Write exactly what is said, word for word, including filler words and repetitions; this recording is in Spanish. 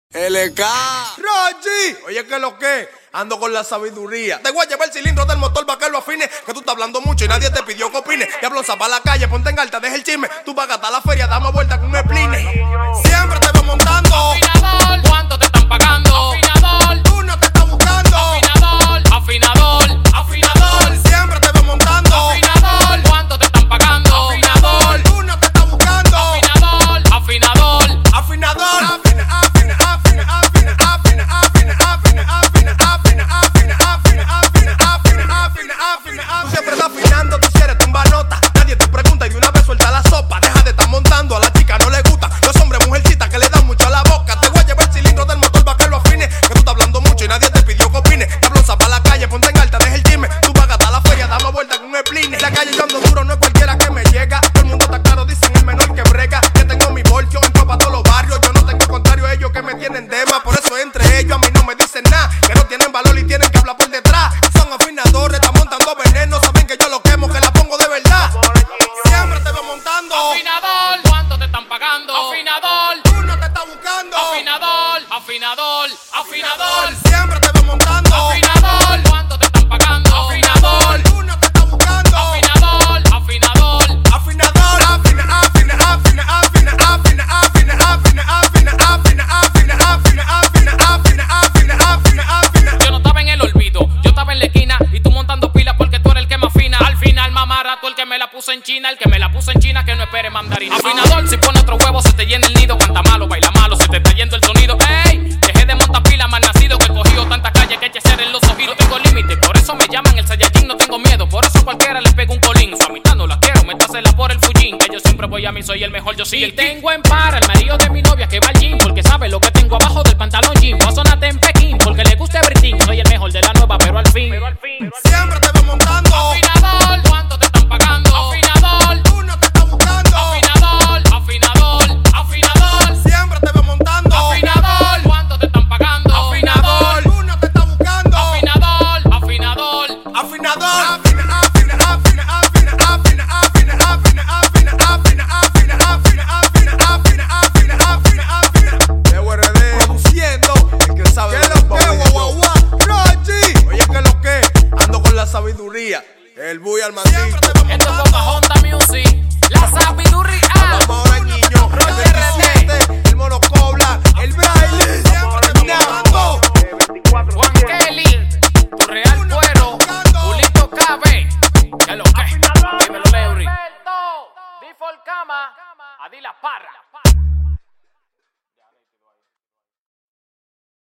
L K Rochi, oye, ¿qué es lo que? Ando con la sabiduría. Te voy a llevar el cilindro del motor para que lo afine. Que tú estás hablando mucho y nadie te pidió que opine. Diablo, zapa la calle, ponte en alta, deja el chisme. Tú vas a gastar la feria, damos vuelta con un spline. Siempre te veo montando. Afinador, ¿cuánto te están pagando? Afinador, Tú no te estás buscando. afinador, afinador, afinador, Siempre te veo montando. afinador, ¿cuánto te están pagando? Afinador, Tú no te estás buscando. afinador, afinador. Afinador. Afina, afina, afina, afina, afina, afina, afina, afina, afina, afina, afina, afina, afina, afina, afina. Tú siempre estás afinando, tú quieres tumbar nota. Nadie te pregunta y de una vez suelta la sopa. Deja de estar montando, a la chica no le gusta. Los hombres, mujercitas que le dan mucho a la boca. Te voy a llevar el cilindro del motor para que lo afine. Que tú estás hablando mucho y nadie te pidió que opine. Diablo, zapa la calle, ponte en alta, deja el chisme. Tú vas a gastar la feria, damos vuelta con un spline. La calle yo ando duro, no es cualquiera que me llega. Todo el mundo está claro, dicen el menor que brega. Que tengo mi bolso, entro para todos los barrios. Yo no tengo contrario a ellos que me tienen de más. Por eso entre ellos a mí no me dicen nada. Que no tienen valor y tienen que hablar por detrás. Son afinadores, están montando veneno. Saben que yo lo quemo, que la pongo de verdad. Siempre te veo montando. Afinador, ¿cuánto te están pagando? Afinador, Tú no te estás buscando. afinador, afinador, afinador, Siempre te veo montando. afinador, ¿cuánto te están pagando? Afinador, Tú no te estás buscando. afinador, afinador. Afinador. Afina, afina, afina, afina, afina, afina, afina, afina, afina, afina, afina, afina, afina, afina, afina, afina. Yo no estaba en el olvido, yo estaba en la esquina y tú montando pilas porque tú eres el que me afina. Al final, mamara, tú el que me la puso en China, el que me la puso en China que no espere mandarina. Afinador, si pone otro huevo se te llena el nido, canta malo, baila malo, se te está yendo el sonido. Ey, dejé de montar pilas, mal nacido, que he cogido tanta calle que eché ser en los ojitos. No tengo límite, por eso me llaman el Saiyajin, no tengo miedo, por eso cualquiera le pego un colín. Su amistad no la quiero, métasela por el fullín, que yo siempre voy a mí, soy el mejor, yo soy el king. Tengo en para el marido de mi novia que va al gym, porque sabe lo que tengo abajo del pantalón jean. Voy a sonarte en Pekín, porque le gusta everything. Soy el mejor de la nueva, pero al fin. Siempre te veo montando. Afinador, ¿cuánto te están pagando? Afinador, Tú no te estás buscando. afinador, afinador, afinador, Siempre te veo montando. afinador, ¿cuánto te están pagando? Afinador, Tú no te estás buscando. afinador, afinador. Afinador. Afina, afina, afina, afina, afina, afina, afina, afina, afina, afina, afina, afina, afina, afina, afina, afina. D W R D produciendo. El que sabe ¿Qué de lo los que, papeles. guau, guau, guau? Rochi. Oye, ¿qué es lo que? Ando con la sabiduría. El Buy al Siempre